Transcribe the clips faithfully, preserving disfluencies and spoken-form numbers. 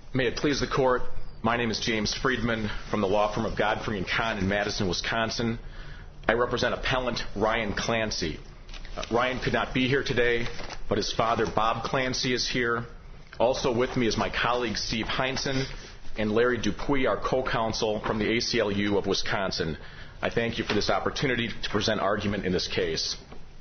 May it please the Court, my name is James Friedman from the law firm of Godfrey and Kahn in Madison, Wisconsin. I represent appellant Ryan Clancy. Uh, Ryan could not be here today, but his father, Bob Clancy, is here. Also with me is my colleague, Steve Heinzen, and Larry Dupuy, our co-counsel from the A C L U of Wisconsin. I thank you for this opportunity to present argument in this case.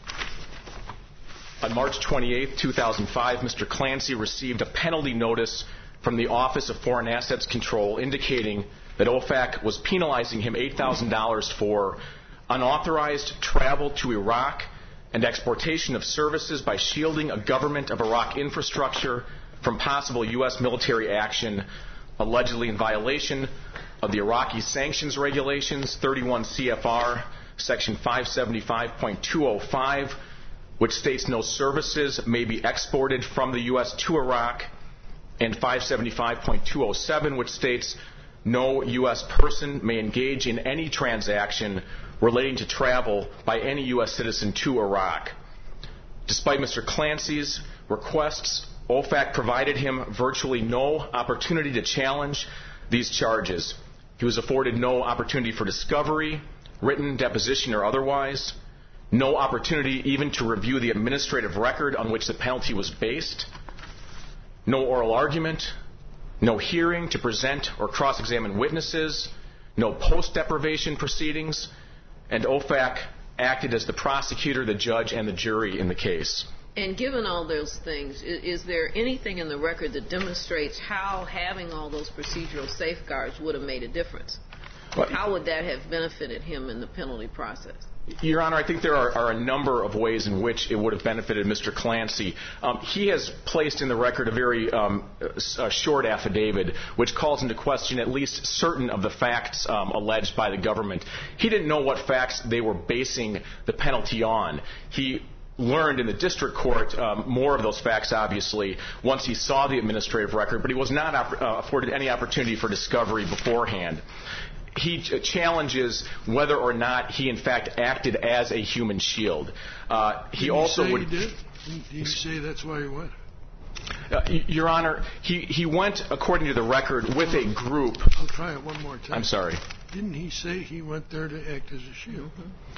On March twenty-eighth, two thousand five, Mister Clancy received a penalty notice from the Office of Foreign Assets Control indicating that O F A C was penalizing him eight thousand dollars for unauthorized travel to Iraq and exportation of services by shielding a government of Iraq infrastructure from possible U S military action, allegedly in violation of the Iraqi sanctions regulations, thirty-one C F R, section five seventy-five point two oh five, which states no services may be exported from the U S to Iraq, and five seventy-five point two oh seven, which states no U S person may engage in any transaction relating to travel by any U S citizen to Iraq. Despite Mister Clancy's requests, O F A C provided him virtually no opportunity to challenge these charges. He was afforded no opportunity for discovery, written, deposition, or otherwise, no opportunity even to review the administrative record on which the penalty was based, no oral argument, no hearing to present or cross-examine witnesses, no post-deprivation proceedings, and O F A C acted as the prosecutor, the judge, and the jury in the case. And given all those things, is, is there anything in the record that demonstrates how having all those procedural safeguards would have made a difference? What? How would that have benefited him in the penalty process? Your Honor, I think there are, are a number of ways in which it would have benefited Mister Clancy. Um, he has placed in the record a very um, a short affidavit which calls into question at least certain of the facts um, alleged by the government. He didn't know what facts they were basing the penalty on. He learned in the district court um, more of those facts, obviously, once he saw the administrative record, but he was not op- uh, afforded any opportunity for discovery beforehand. He ch- challenges whether or not he, in fact, acted as a human shield. Uh, he did also he say would. He did? Did he say that's why he went? Uh, Your Honor, he, he went, according to the record, with a group. I'll try it one more time. I'm sorry. Didn't he say he went there to act as a shield?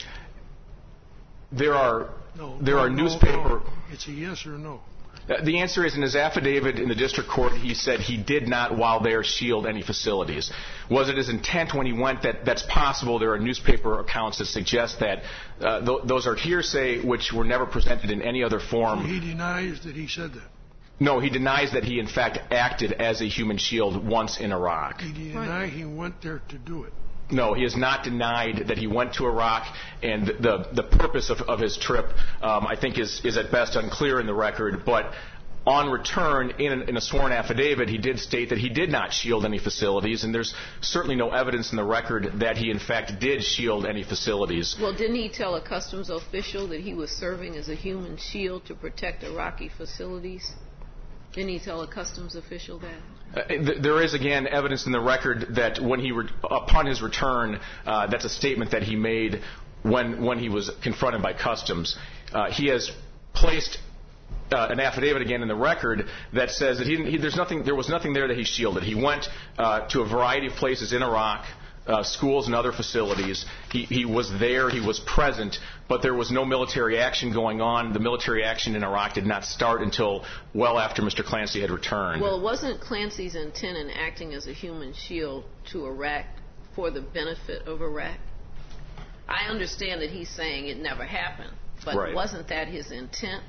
There are no, there no, are no, newspaper. No. It's a yes or no. Uh, the answer is in his affidavit in the district court, he said he did not, while there, shield any facilities. Was it his intent when he went? That that's possible. There are newspaper accounts that suggest that uh, th- those are hearsay, which were never presented in any other form. So he denies that he said that. No, he denies that he, in fact, acted as a human shield once in Iraq. He denied he went there to do it. No, he has not denied that he went to Iraq, and the the purpose of, of his trip, um, I think, is, is at best unclear in the record. But on return, in, in a sworn affidavit, he did state that he did not shield any facilities, and there's certainly no evidence in the record that he, in fact, did shield any facilities. Well, didn't he tell a customs official that he was serving as a human shield to protect Iraqi facilities? Didn't he tell a customs official that? Uh, th- there is, again, evidence in the record that when he, re- upon his return, uh, that's a statement that he made when when he was confronted by customs. Uh, he has placed uh, an affidavit again in the record that says that he, didn't, he there's nothing there was nothing there that he shielded. He went uh, to a variety of places in Iraq. Uh, schools and other facilities. He, he was there, he was present, but there was no military action going on. The military action in Iraq did not start until well after Mister Clancy had returned. Well, wasn't Clancy's intent in acting as a human shield to Iraq for the benefit of Iraq? I understand that he's saying it never happened, but right. Wasn't that his intent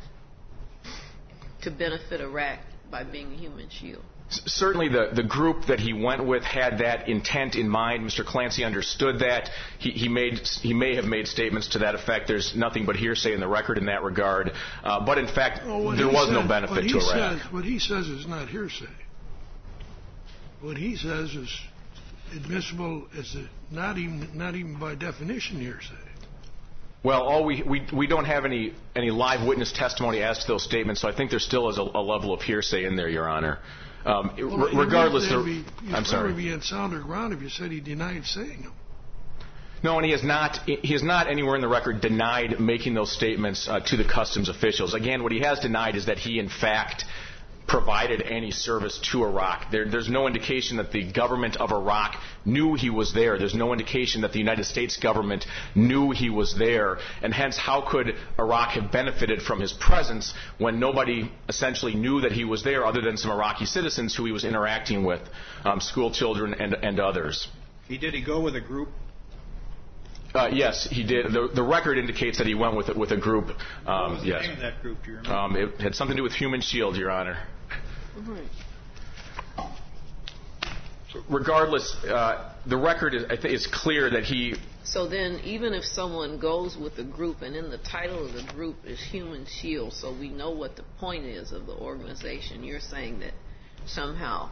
to benefit Iraq by being a human shield? Certainly the, the group that he went with had that intent in mind. Mister Clancy understood that. He, he, made, he may have made statements to that effect. There's nothing but hearsay in the record in that regard. Uh, but, in fact, well, there was said, no benefit to Iraq. Says, what he says is not hearsay. What he says is admissible as a, not even not even by definition hearsay. Well, all we, we we don't have any any live witness testimony as to those statements, so I think there still is a, a level of hearsay in there, Your Honor. Um, well, r- regardless, there, be, I'm sorry. You'd be on sounder ground if you said he denied saying them. No, and he has not. He has not anywhere in the record denied making those statements uh, to the customs officials. Again, what he has denied is that he, in fact, provided any service to Iraq. There, there's no indication that the government of Iraq knew he was there. There's no indication that the United States government knew he was there. And hence, how could Iraq have benefited from his presence when nobody essentially knew that he was there other than some Iraqi citizens who he was interacting with, um, school children and, and others? He, did he go with a group? Uh, yes, he did. The, the record indicates that he went with with a group. Um, what was the yes. name of that group? Do you remember? Um, it had something to do with Human Shield, Your Honor. Mm-hmm. Regardless, uh, the record is, I think, is clear that he. So then, even if someone goes with a group, and in the title of the group is Human Shield, so we know what the point is of the organization, you're saying that somehow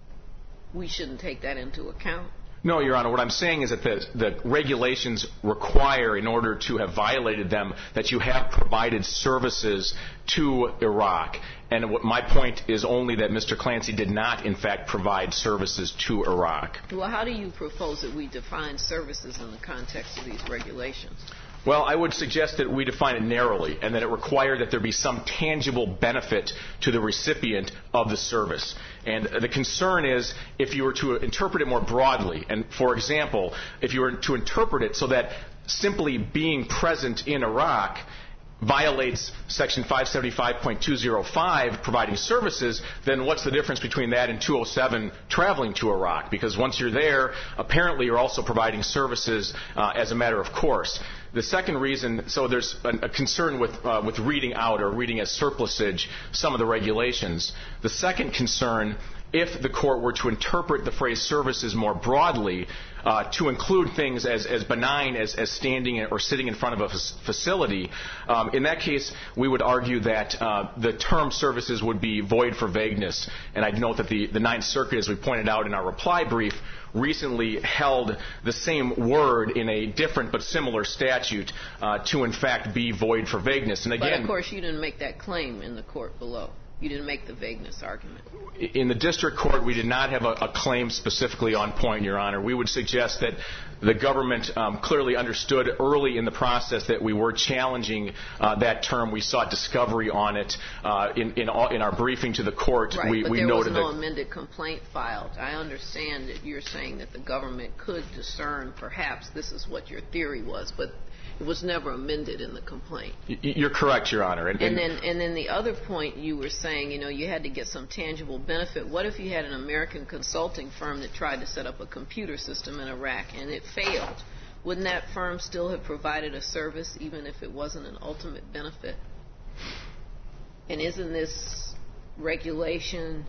we shouldn't take that into account? No, Your Honor. What I'm saying is that the, the regulations require, in order to have violated them, that you have provided services to Iraq. And what my point is only that Mister Clancy did not, in fact, provide services to Iraq. Well, how do you propose that we define services in the context of these regulations? Well, I would suggest that we define it narrowly and that it require that there be some tangible benefit to the recipient of the service. And the concern is if you were to interpret it more broadly, and for example, if you were to interpret it so that simply being present in Iraq violates Section five seventy-five point two oh five, providing services, then what's the difference between that and two oh seven, traveling to Iraq? Because once you're there, apparently you're also providing services uh, as a matter of course. The second reason, so there's a, a concern with uh, with reading out or reading as surplusage some of the regulations. The second concern, if the court were to interpret the phrase services more broadly, uh, to include things as, as benign as, as standing or sitting in front of a facility, um, in that case, we would argue that uh, the term services would be void for vagueness. And I'd note that the, the Ninth Circuit, as we pointed out in our reply brief, recently held the same word in a different but similar statute uh, to, in fact, be void for vagueness. And again, but, of course, you didn't make that claim in the court below. You didn't make the vagueness argument. In the district court, we did not have a, a claim specifically on point, Your Honor. We would suggest that the government um, clearly understood early in the process that we were challenging uh, that term. We sought discovery on it uh, in, in, all, in our briefing to the court. Right, we, but we there noted was no that amended complaint filed. I understand that you're saying that the government could discern perhaps this is what your theory was, but it was never amended in the complaint. You're correct, Your Honor. And, and then, and then the other point you were saying, you know, you had to get some tangible benefit. What if you had an American consulting firm that tried to set up a computer system in Iraq and it failed? Wouldn't that firm still have provided a service even if it wasn't an ultimate benefit? And isn't this regulation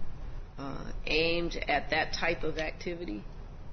uh, aimed at that type of activity?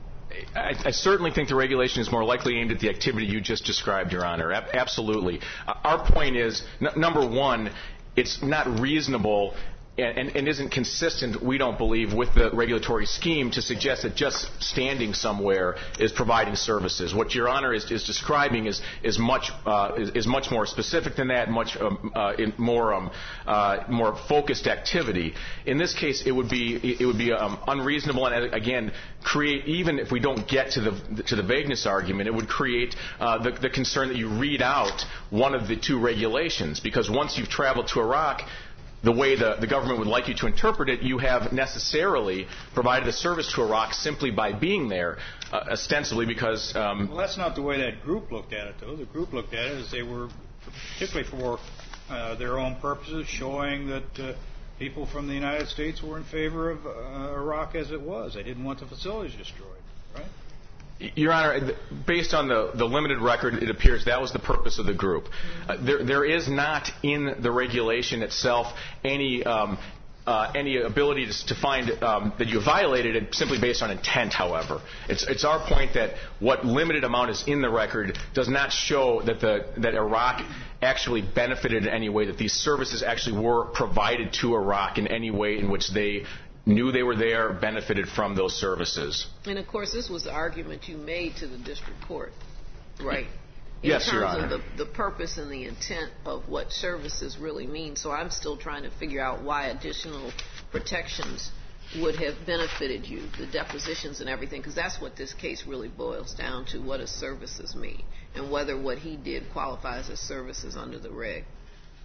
I, I certainly think the regulation is more likely aimed at the activity you just described, Your Honor. A- absolutely. Uh, our point is, n- number one, it's not reasonable and, and, and isn't consistent, we don't believe, with the regulatory scheme to suggest that just standing somewhere is providing services. What Your Honor is, is describing is, is much uh, is, is much more specific than that, much um, uh, in more um, uh, more focused activity. In this case, it would be it would be um, unreasonable, and again, create, even if we don't get to the to the vagueness argument, it would create uh, the, the concern that you read out one of the two regulations, because once you've traveled to Iraq, the way the, the government would like you to interpret it, you have necessarily provided a service to Iraq simply by being there, uh, ostensibly because... Um, well, that's not the way that group looked at it, though. The group looked at it as they were, particularly for uh, their own purposes, showing that uh, people from the United States were in favor of uh, Iraq as it was. They didn't want the facilities destroyed, right? Your Honor, based on the, the limited record, it appears that was the purpose of the group. Uh, there, there is not in the regulation itself any um, uh, any ability to, to find um, that you violated it simply based on intent, however. It's, it's our point that what limited amount is in the record does not show that, the, that Iraq actually benefited in any way, that these services actually were provided to Iraq in any way in which they knew they were there, benefited from those services. And, of course, this was the argument you made to the district court, right? In yes, Your Honor. In terms of the, the purpose and the intent of what services really mean. So I'm still trying to figure out why additional protections would have benefited you, the depositions and everything, because that's what this case really boils down to, what does services mean, and whether what he did qualifies as services under the reg.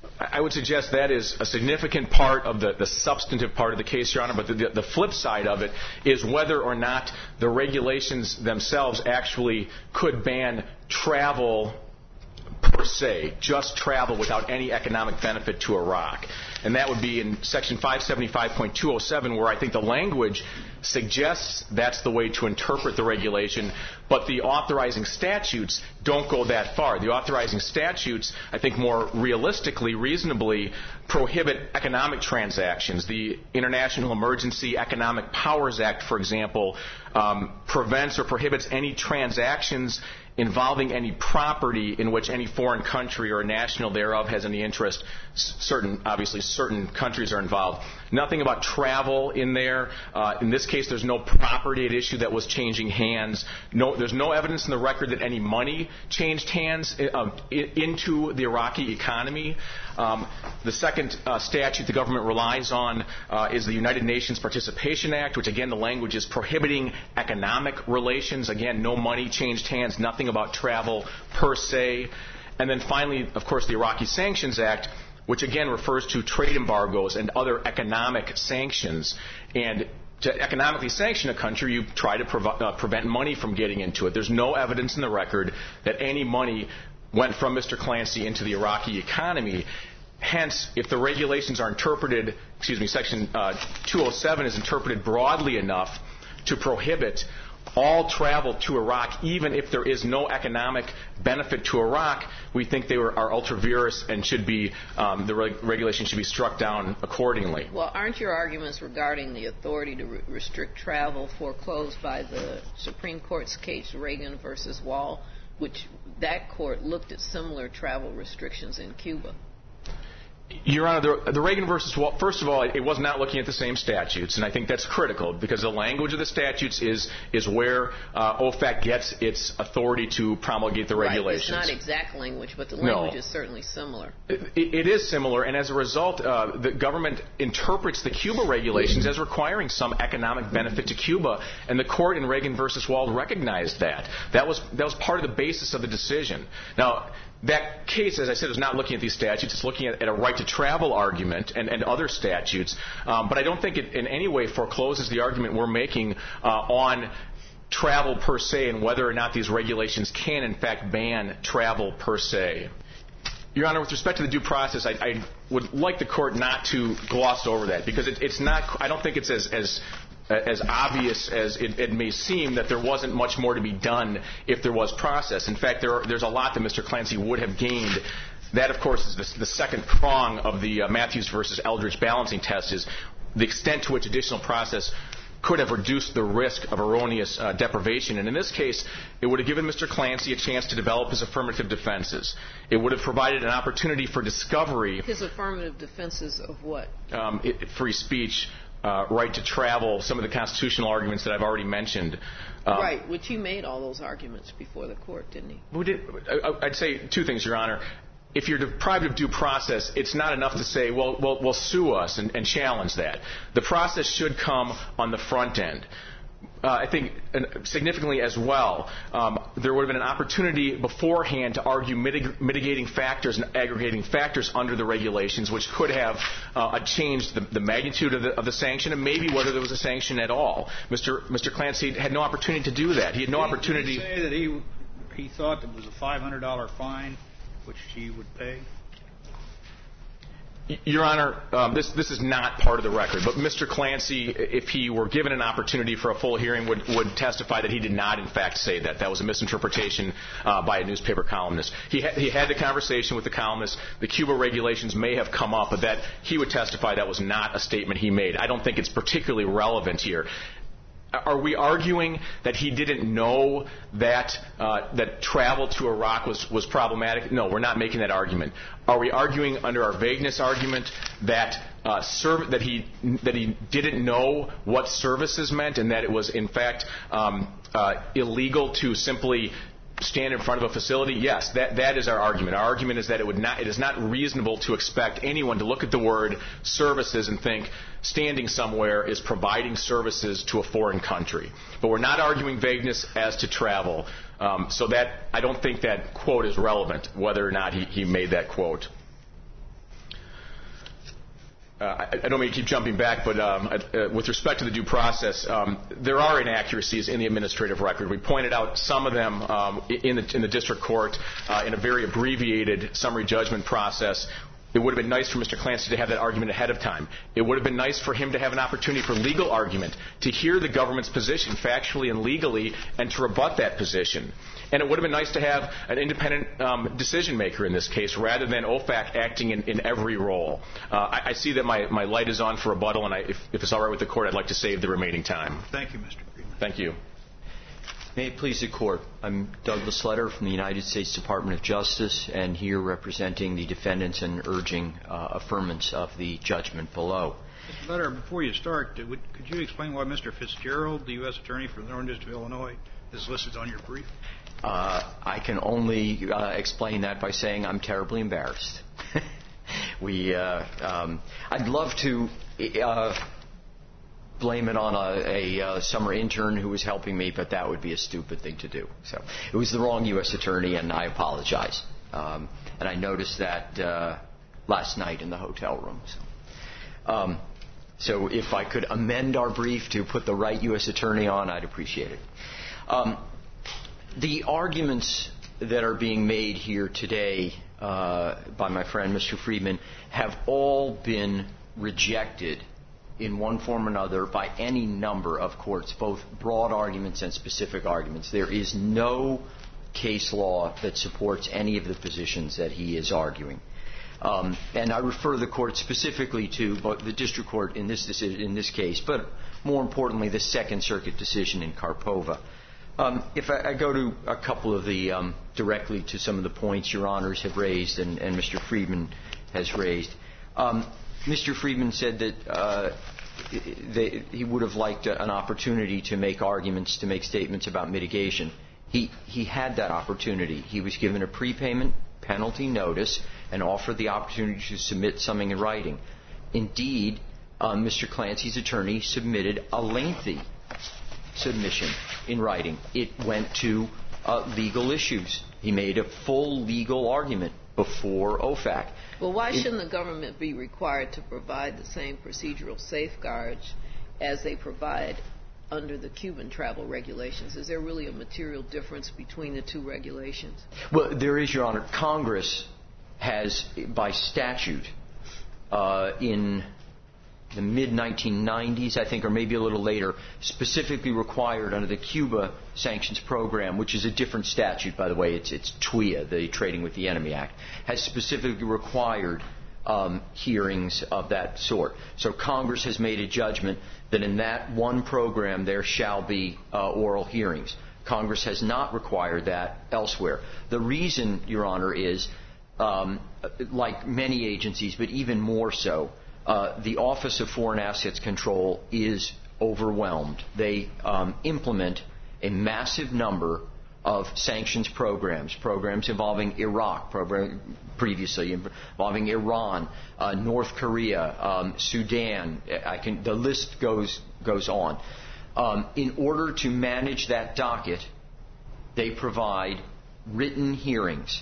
I would suggest that is a significant part of the, the substantive part of the case, Your Honor, but the, the, the flip side of it is whether or not the regulations themselves actually could ban travel per se, just travel without any economic benefit to Iraq. And that would be in Section five seventy-five point two oh seven, where I think the language suggests that's the way to interpret the regulation, but the authorizing statutes don't go that far. The authorizing statutes, I think more realistically, reasonably, prohibit economic transactions. The International Emergency Economic Powers Act, for example, um, prevents or prohibits any transactions involving any property in which any foreign country or a national thereof has any interest. Certain, obviously, certain countries are involved. Nothing about travel in there. Uh, in this case, there's no property at issue that was changing hands. No, there's no evidence in the record that any money changed hands uh, into the Iraqi economy. Um, the second uh, statute the government relies on uh, is the United Nations Participation Act, which, again, the language is prohibiting economic relations. Again, no money changed hands, nothing about travel per se. And then finally, of course, the Iraqi Sanctions Act, which again refers to trade embargoes and other economic sanctions. And to economically sanction a country, you try to prov- uh, prevent money from getting into it. There's no evidence in the record that any money went from Mister Clancy into the Iraqi economy. Hence, if the regulations are interpreted, excuse me, Section uh, two oh seven is interpreted broadly enough to prohibit all travel to Iraq, even if there is no economic benefit to Iraq, we think they were, are ultra vires and should be, um, the reg- regulation should be struck down accordingly. Well, aren't your arguments regarding the authority to re- restrict travel foreclosed by the Supreme Court's case Reagan versus Wall, which that court looked at similar travel restrictions in Cuba? Your Honor, the, the Reagan versus Wall, first of all, it was not looking at the same statutes, and I think that's critical because the language of the statutes is is where uh, O F A C gets its authority to promulgate the regulations. Right. It's not exact language, but the language no. is certainly similar. It, it is similar, and as a result, uh, the government interprets the Cuba regulations as requiring some economic benefit to Cuba, and the court in Reagan versus Wall recognized that. That was that was part of the basis of the decision. Now, that case, as I said, is not looking at these statutes. It's looking at, at a right-to-travel argument and, and other statutes. Um, but I don't think it in any way forecloses the argument we're making uh, on travel per se and whether or not these regulations can, in fact, ban travel per se. Your Honor, with respect to the due process, I, I would like the court not to gloss over that because it, it's not. I don't think it's as as as obvious as it, it may seem that there wasn't much more to be done if there was process. In fact, there are, there's a lot that Mister Clancy would have gained. That, of course, is the, the second prong of the uh, Matthews versus Eldridge balancing test, is the extent to which additional process could have reduced the risk of erroneous uh, deprivation. And in this case, it would have given Mister Clancy a chance to develop his affirmative defenses. It would have provided an opportunity for discovery. His affirmative defenses of what? Um, it, free speech, uh, right to travel, some of the constitutional arguments that I've already mentioned. Um, right, which he made all those arguments before the court, didn't he? We did, I, I'd say two things, Your Honor. If you're deprived of due process, it's not enough to say, well, well, well sue us and, and challenge that. The process should come on the front end. Uh, I think uh, significantly as well, um, there would have been an opportunity beforehand to argue mitig- mitigating factors and aggregating factors under the regulations, which could have uh, changed the, the magnitude of the, of the sanction and maybe whether there was a sanction at all. Mister Mister Clancy had no opportunity to do that. He had no did opportunity. Did he say that he, he thought it was a five hundred dollars fine which he would pay? Your Honor, um, this this is not part of the record, but Mister Clancy, if he were given an opportunity for a full hearing, would, would testify that he did not, in fact, say that. That was a misinterpretation uh, by a newspaper columnist. He, ha- he had the conversation with the columnist. The Cuba regulations may have come up, but that he would testify that was not a statement he made. I don't think it's particularly relevant here. Are we arguing that he didn't know that uh, that travel to Iraq was, was problematic? No, we're not making that argument. Are we arguing under our vagueness argument that uh, serv- that he that he didn't know what services meant and that it was in fact um, uh, illegal to simply stand in front of a facility? Yes, that that is our argument. Our argument is that it would not it is not reasonable to expect anyone to look at the word services and think standing somewhere is providing services to a foreign country. But we're not arguing vagueness as to travel. Um, so that I don't think that quote is relevant, whether or not he, he made that quote. I, I don't mean to keep jumping back, but um, uh, with respect to the due process, um, there are inaccuracies in the administrative record. We pointed out some of them um, in, the, in the district court uh, in a very abbreviated summary judgment process. It would have been nice for Mister Clancy to have that argument ahead of time. It would have been nice for him to have an opportunity for legal argument, to hear the government's position factually and legally, and to rebut that position. And it would have been nice to have an independent um, decision maker in this case, rather than O F A C acting in, in every role. Uh, I, I see that my, my light is on for rebuttal, and I, if, if it's all right with the court, I'd like to save the remaining time. Thank you, Mister Friedman. Thank you. May it please the Court. I'm Douglas Letter from the United States Department of Justice, and here representing the defendants and urging uh, affirmance of the judgment below. Mister Letter, before you start, could you explain why Mister Fitzgerald, the U S Attorney for the Northern District of Illinois, is listed on your brief? Uh, I can only uh, explain that by saying I'm terribly embarrassed. we, uh, um, I'd love to uh, blame it on a, a, a summer intern who was helping me, but that would be a stupid thing to do. So it was the wrong U S attorney, and I apologize. Um, and I noticed that uh, last night in the hotel room. So, um, so if I could amend our brief to put the right U S attorney on, I'd appreciate it. Um, the arguments that are being made here today uh, by my friend Mister Friedman have all been rejected in one form or another by any number of courts, both broad arguments and specific arguments. There is no case law that supports any of the positions that he is arguing. Um, and I refer the court specifically to the district court in this decision, in this case, but more importantly, the Second Circuit decision in Karpova. Um, if I, I go to a couple of the um, directly to some of the points Your Honors have raised and, and Mister Friedman has raised. Um, Mister Friedman said that uh, they, he would have liked a, an opportunity to make arguments, to make statements about mitigation. He, he had that opportunity. He was given a prepayment penalty notice and offered the opportunity to submit something in writing. Indeed, uh, Mister Clancy's attorney submitted a lengthy submission in writing. It went to uh, legal issues. He made a full legal argument before O F A C. Well, why shouldn't the government be required to provide the same procedural safeguards as they provide under the Cuban travel regulations? Is there really a material difference between the two regulations? Well, there is, Your Honor. Congress has, by statute, uh, in the mid nineteen nineties, I think, or maybe a little later, specifically required under the Cuba Sanctions Program, which is a different statute, by the way, it's, it's T W I A, the Trading with the Enemy Act, has specifically required um, hearings of that sort. So Congress has made a judgment that in that one program there shall be uh, oral hearings. Congress has not required that elsewhere. The reason, Your Honor, is, um, like many agencies, but even more so, Uh, the Office of Foreign Assets Control is overwhelmed. They um, implement a massive number of sanctions programs, programs involving Iraq, program previously involving Iran, uh, North Korea, um, Sudan. I can, the list goes goes on. Um, in order to manage that docket, they provide written hearings.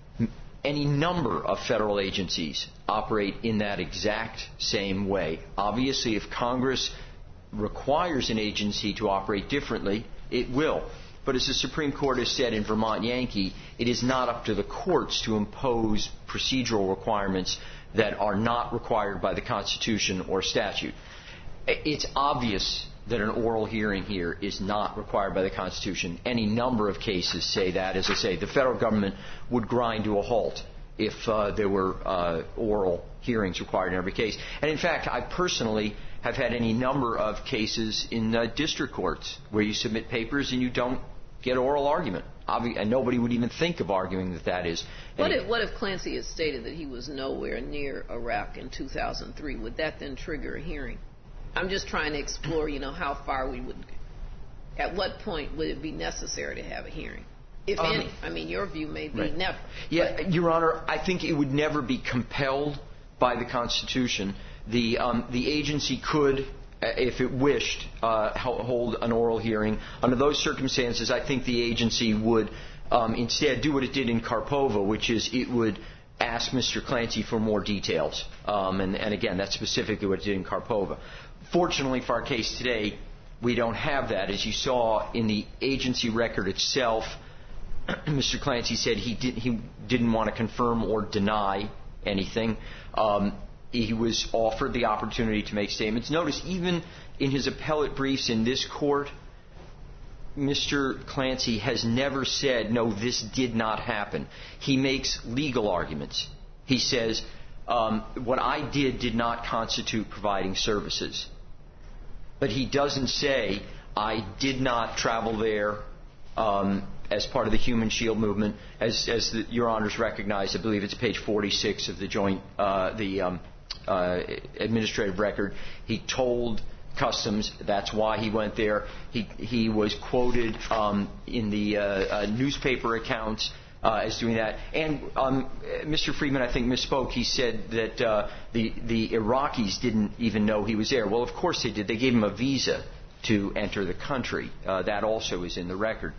Any number of federal agencies operate in that exact same way. Obviously, if Congress requires an agency to operate differently, it will. But as the Supreme Court has said in Vermont Yankee, it is not up to the courts to impose procedural requirements that are not required by the Constitution or statute. It's obvious that an oral hearing here is not required by the Constitution. Any number of cases say that. As I say, the federal government would grind to a halt if uh, there were uh, oral hearings required in every case. And in fact, I personally have had any number of cases in uh, district courts where you submit papers and you don't get oral argument. Obvi- and nobody would even think of arguing that that is. What if, what if Clancy had stated that he was nowhere near Iraq in two thousand three? Would that then trigger a hearing? I'm just trying to explore, you know, how far we would, at what point would it be necessary to have a hearing, if um, any? I mean, your view may be right. never. Yeah, but. Your Honor, I think it would never be compelled by the Constitution. The um, the agency could, if it wished, uh, hold an oral hearing. Under those circumstances, I think the agency would um, instead do what it did in Karpova, which is it would asked Mister Clancy for more details. Um, and, and again, that's specifically what it did in Karpova. Fortunately for our case today, we don't have that. As you saw in the agency record itself, Mister Clancy said he, did, he didn't want to confirm or deny anything. Um, he was offered the opportunity to make statements. Notice, even in his appellate briefs in this court, Mister Clancy has never said, no, this did not happen. He makes legal arguments. He says, um, what I did did not constitute providing services. But he doesn't say, I did not travel there um, as part of the Human Shield movement. As, as the, Your Honors recognize, I believe it's page forty-six of the joint, uh, the um, uh, administrative record. He told Customs that's why he went there. He he was quoted um, in the uh, uh, newspaper accounts uh, as doing that. And um, Mister Friedman, I think, misspoke. He said that uh, the the Iraqis didn't even know he was there. Well, of course they did. They gave him a visa to enter the country. Uh, that also is in the record.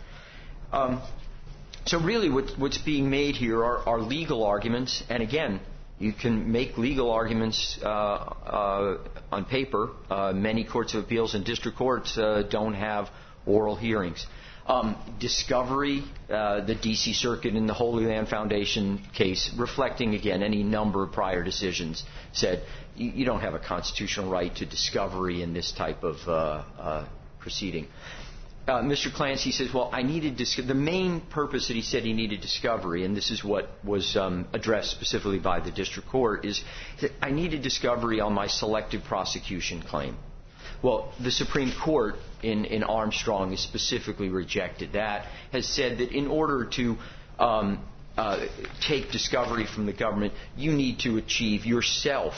Um, so really, what, what's being made here are, are legal arguments. And again, you can make legal arguments uh, uh, on paper. Uh, many courts of appeals and district courts uh, don't have oral hearings. Um, discovery, uh, the D C Circuit in the Holy Land Foundation case, reflecting, again, any number of prior decisions, said you, you don't have a constitutional right to discovery in this type of uh, uh, proceeding. Uh, Mister Clancy says, well, I needed dis- the main purpose that he said he needed discovery, and this is what was um, addressed specifically by the district court, is that I needed discovery on my selective prosecution claim. Well, the Supreme Court in, in Armstrong has specifically rejected that, has said that in order to um, uh, take discovery from the government, you need to achieve yourself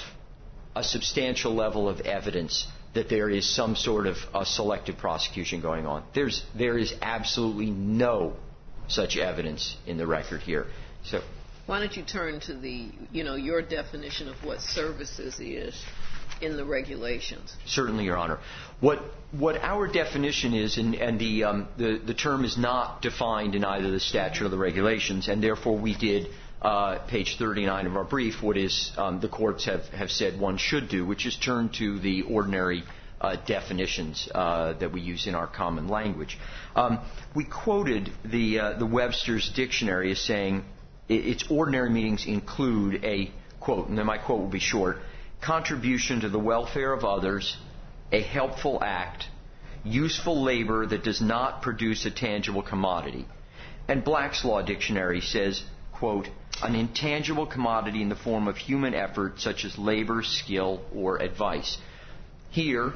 a substantial level of evidence that there is some sort of uh, selective prosecution going on. There's, there is absolutely no such evidence in the record here. So, why don't you turn to the, you know, your definition of what services is in the regulations? Certainly, Your Honor. What what our definition is, and, and the, um, the the term is not defined in either the statute or the regulations, and therefore we did. Uh, page thirty-nine of our brief, what is um, the courts have, have said one should do, which is turn to the ordinary uh, definitions uh, that we use in our common language. Um, we quoted the uh, the Webster's Dictionary as saying its ordinary meanings include a, quote, and then my quote will be short, contribution to the welfare of others, a helpful act, useful labor that does not produce a tangible commodity. And Black's Law Dictionary says, quote, an intangible commodity in the form of human effort such as labor, skill, or advice. Here,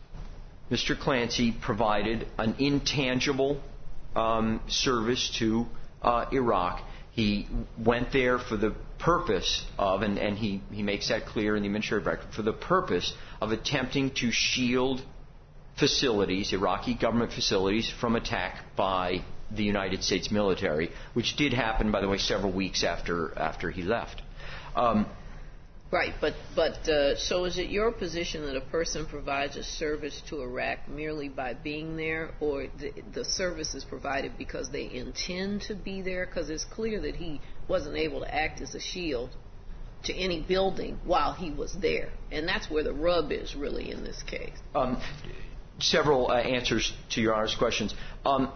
Mister Clancy provided an intangible um, service to uh, Iraq. He went there for the purpose of, and, and he, he makes that clear in the administrative record, for the purpose of attempting to shield facilities, Iraqi government facilities, from attack by the United States military, which did happen, by the way, several weeks after after he left. Um, right, but but uh, so is it your position that a person provides a service to Iraq merely by being there, or the, the service is provided because they intend to be there? Because it's clear that he wasn't able to act as a shield to any building while he was there, and that's where the rub is really in this case. Um, several uh, answers to Your Honor's questions. Um,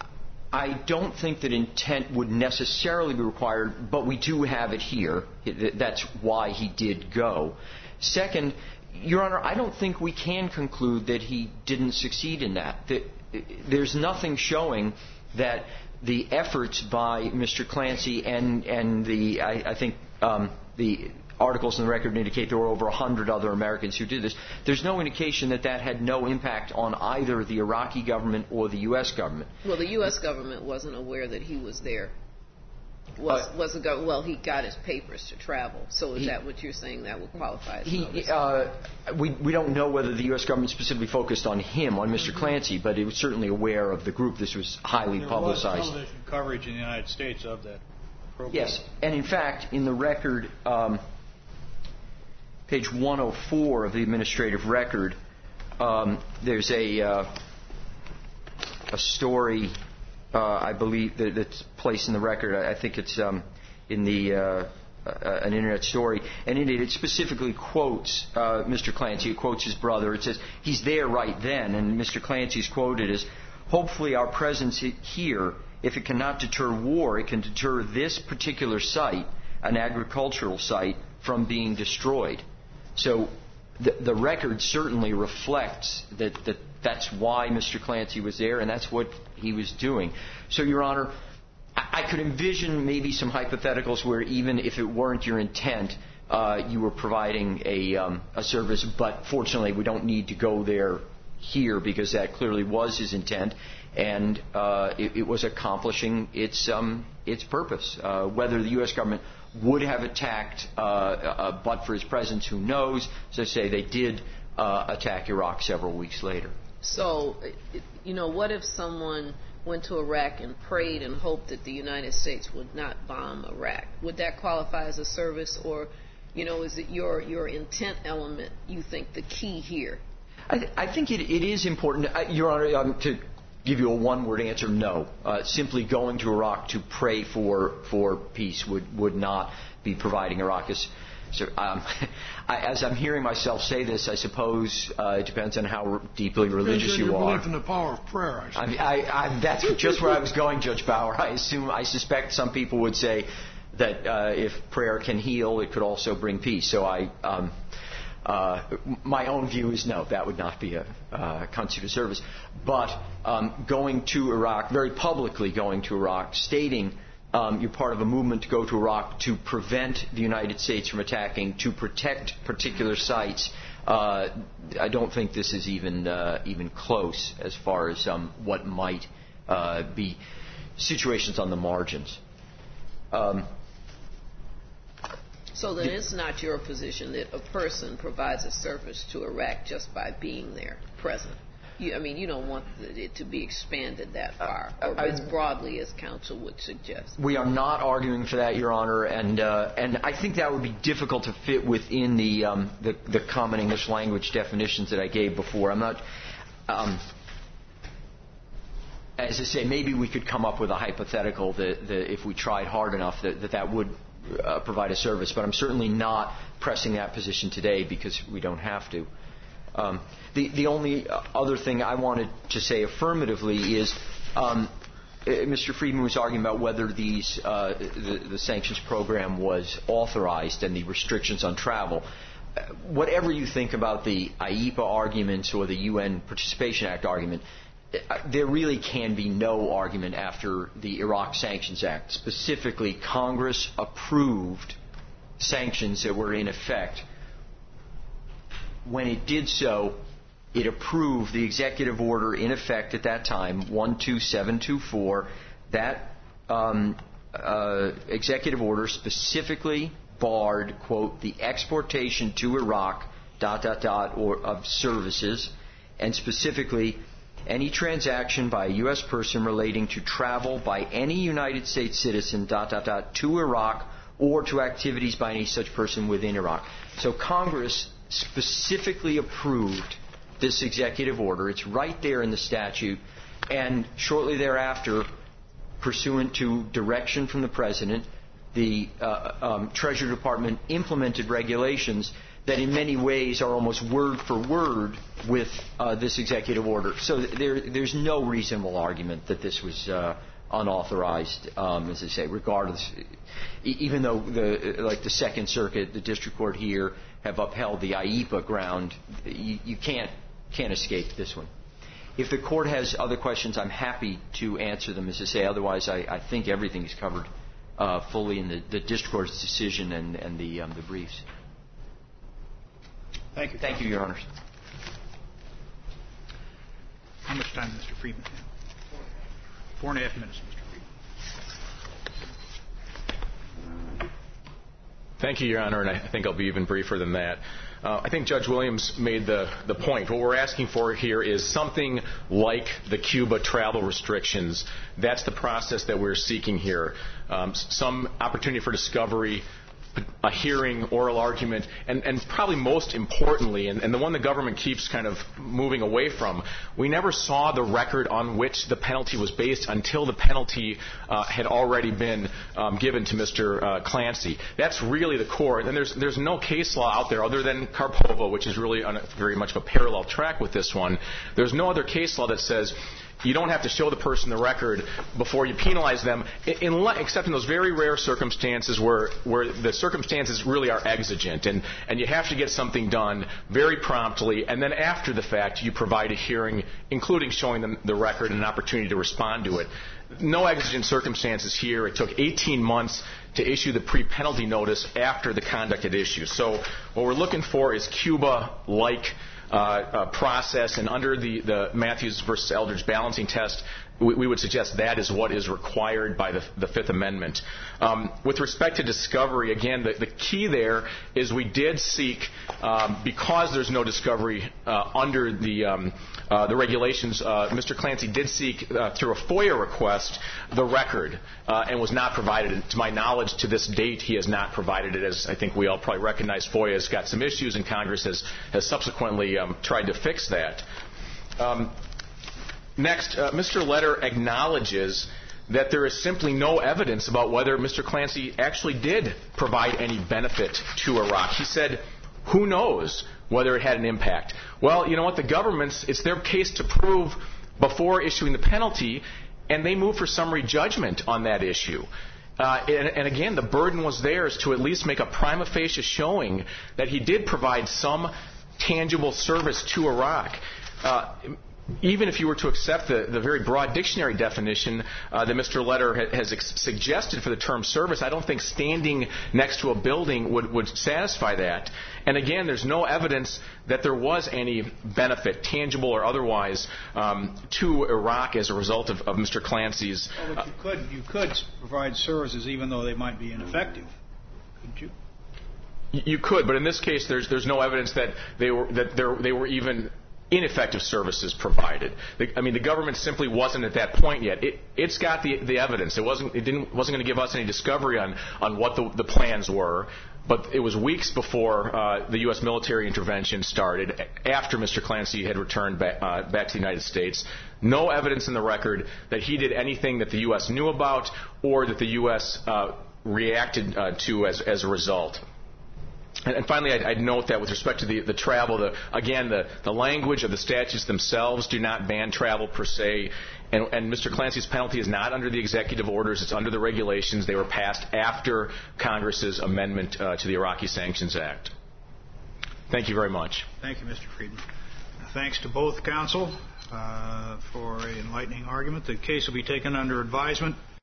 I don't think that intent would necessarily be required, but we do have it here. That's why he did go. Second, Your Honor, I don't think we can conclude that he didn't succeed in that. There's nothing showing that the efforts by Mister Clancy and, and the, I, I think, um, the articles in the record indicate there were over one hundred other Americans who did this. There's no indication that that had no impact on either the Iraqi government or the U S government. Well, the U S government wasn't aware that he was there. Was, uh, was the, well, he got his papers to travel. So is he, that what you're saying that would qualify as he, uh, we, we don't know whether the U S government specifically focused on him, on Mister Mm-hmm. Clancy, but it was certainly aware of the group. This was highly there publicized. Was television coverage in the United States of that program. Yes, and in fact, in the record, um, page one oh four of the administrative record, um, there's a uh, a story, uh, I believe, that, that's placed in the record. I, I think it's um, in the uh, uh, an Internet story, and in it it specifically quotes uh, Mister Clancy. It quotes his brother. It says, he's there right then, and Mister Clancy's quoted as, hopefully our presence here, if it cannot deter war, it can deter this particular site, an agricultural site, from being destroyed. So the, the record certainly reflects that, that that's why Mister Clancy was there, and that's what he was doing. So, Your Honor, I, I could envision maybe some hypotheticals where even if it weren't your intent, uh, you were providing a, um, a service, but fortunately we don't need to go there here because that clearly was his intent, and uh, it, it was accomplishing its, um, its purpose. Uh, whether the U S government would have attacked, uh, uh, but for his presence, who knows? As I say, they did uh, attack Iraq several weeks later. So, you know, what if someone went to Iraq and prayed and hoped that the United States would not bomb Iraq? Would that qualify as a service, or, you know, is it your your intent element, you think, the key here? I, th- I think it, it is important, uh, Your Honor, um, to give you a one-word answer, no. Uh, simply going to Iraq to pray for for peace would, would not be providing Iraq as... So, um, I, as I'm hearing myself say this, I suppose uh, it depends on how deeply religious you are. Believe in the power of prayer, I suppose. I, I, I, that's just where I was going, Judge Bauer. I assume, I suspect some people would say that uh, if prayer can heal, it could also bring peace. So I... Um, Uh, my own view is no, that would not be a uh, constituted service. But um, going to Iraq, very publicly going to Iraq, stating um, you're part of a movement to go to Iraq to prevent the United States from attacking, to protect particular sites, uh, I don't think this is even uh, even close as far as um, what might uh, be situations on the margins. Um, So then it's not your position that a person provides a service to Iraq just by being there, present. You, I mean, you don't want it to be expanded that far, or as broadly as counsel would suggest. We are not arguing for that, Your Honor, and uh, and I think that would be difficult to fit within the um, the, the common English language definitions that I gave before. I'm not. Um, as I say, maybe we could come up with a hypothetical that, that if we tried hard enough, that that, that would Uh, provide a service, but I'm certainly not pressing that position today because we don't have to. Um, the, the only other thing I wanted to say affirmatively is um, Mister Friedman was arguing about whether these uh, the, the sanctions program was authorized and the restrictions on travel. Uh, whatever you think about the I E P A arguments or the U N Participation Act argument, there really can be no argument after the Iraq Sanctions Act. Specifically, Congress approved sanctions that were in effect. When it did so, it approved the executive order in effect at that time, one two seven two four. That um, uh, executive order specifically barred, quote, the exportation to Iraq, dot, dot, dot, or of services, and specifically any transaction by a U S person relating to travel by any United States citizen, dot, dot, dot, to Iraq or to activities by any such person within Iraq. So Congress specifically approved this executive order. It's right there in the statute. And shortly thereafter, pursuant to direction from the President, the uh, um, Treasury Department implemented regulations that in many ways are almost word for word with uh, this executive order. So there, there's no reasonable argument that this was uh, unauthorized, um, as I say, regardless, even though the, like the Second Circuit, the District Court here, have upheld the I E P A ground, you, you can't, can't escape this one. If the Court has other questions, I'm happy to answer them, as I say. Otherwise, I, I think everything is covered uh, fully in the, the District Court's decision and, and the, um, the briefs. Thank you. Thank you, Your Honors. How much time, Mister Friedman? Four and a half minutes, Mister Friedman. Thank you, Your Honor, and I think I'll be even briefer than that. Uh, I think Judge Williams made the, the point. What we're asking for here is something like the Cuba travel restrictions. That's the process that we're seeking here. Um, some opportunity for discovery, a hearing, oral argument, and, and probably most importantly, and, and the one the government keeps kind of moving away from, we never saw the record on which the penalty was based until the penalty uh, had already been um, given to Mister Uh, Clancy. That's really the core. And there's there's no case law out there other than Karpova, which is really on a, very much of a parallel track with this one. There's no other case law that says you don't have to show the person the record before you penalize them, in, in, except in those very rare circumstances where, where the circumstances really are exigent, and, and you have to get something done very promptly, and then after the fact you provide a hearing, including showing them the record and an opportunity to respond to it. No exigent circumstances here. It took eighteen months to issue the pre-penalty notice after the conduct at issue. So what we're looking for is Cuba-like Uh, uh, process, and under the, the Matthews versus Eldridge balancing test, we, we would suggest that is what is required by the, the Fifth Amendment. Um, with respect to discovery, again, the, the key there is we did seek, um, because there's no discovery uh, under the um, uh, the regulations, uh, Mister Clancy did seek uh, through a FOIA request the record uh, and was not provided. And to my knowledge, to this date, he has not provided it. As I think we all probably recognize, FOIA has got some issues, and Congress has has subsequently um, tried to fix that. Um, Next, uh, Mister Letter acknowledges that there is simply no evidence about whether Mister Clancy actually did provide any benefit to Iraq. He said, who knows whether it had an impact? Well, you know what? The government's, it's their case to prove before issuing the penalty, and they moved for summary judgment on that issue. Uh, and, and again, the burden was theirs to at least make a prima facie showing that he did provide some tangible service to Iraq. Uh, Even if you were to accept the, the very broad dictionary definition uh, that Mister Letter ha- has ex- suggested for the term service, I don't think standing next to a building would, would satisfy that. And again, there's no evidence that there was any benefit, tangible or otherwise, um, to Iraq as a result of, of Mister Clancy's. Well, but you could you could provide services even though they might be ineffective, couldn't you? You could, but in this case, there's there's no evidence that they were that there, they were even ineffective services provided. The, I mean, the government simply wasn't at that point yet. It, it's got the, the evidence. It wasn't. It didn't. wasn't going to give us any discovery on on what the, the plans were. But it was weeks before uh, the U S military intervention started, after Mister Clancy had returned back, uh, back to the United States. No evidence in the record that he did anything that the U S knew about or that the U S uh, reacted uh, to as as a result. And finally, I'd, I'd note that with respect to the, the travel, the, again, the, the language of the statutes themselves do not ban travel per se, and, and Mister Clancy's penalty is not under the executive orders. It's under the regulations. They were passed after Congress's amendment uh, to the Iraqi Sanctions Act. Thank you very much. Thank you, Mister Friedman. Thanks to both counsel uh, for an enlightening argument. The case will be taken under advisement.